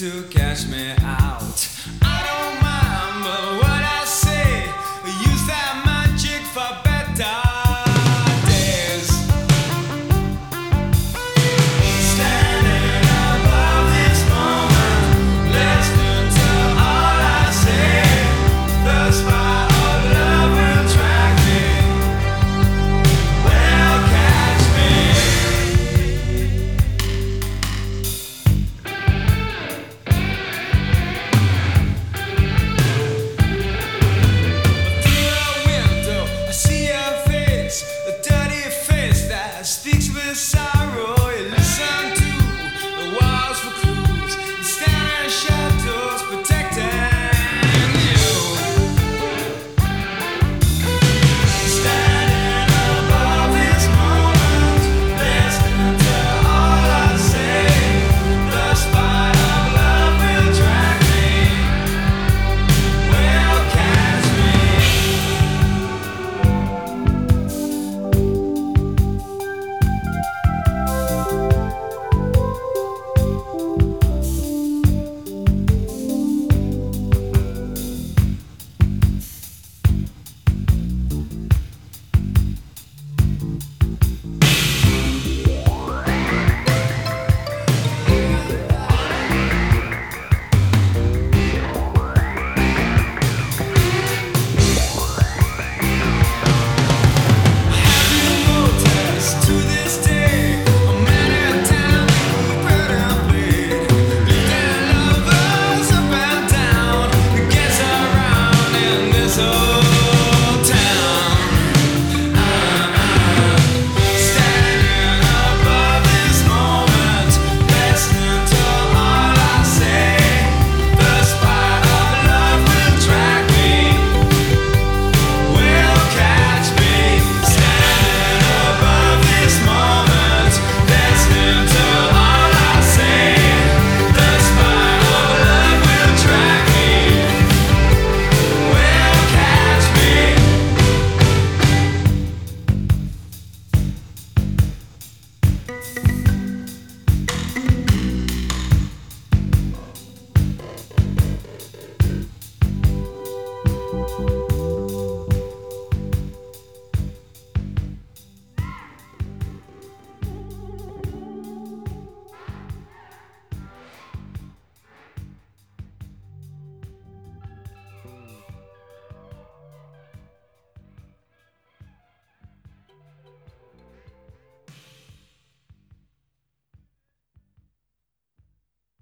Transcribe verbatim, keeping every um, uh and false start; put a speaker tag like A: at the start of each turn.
A: to catch me out. I don't mind but what I say. Use that magic for better days. Standing above this moment, listening to all I say. The spot of love will track me, will catch me. Through the window, I see your face, a dirty face that speaks beside.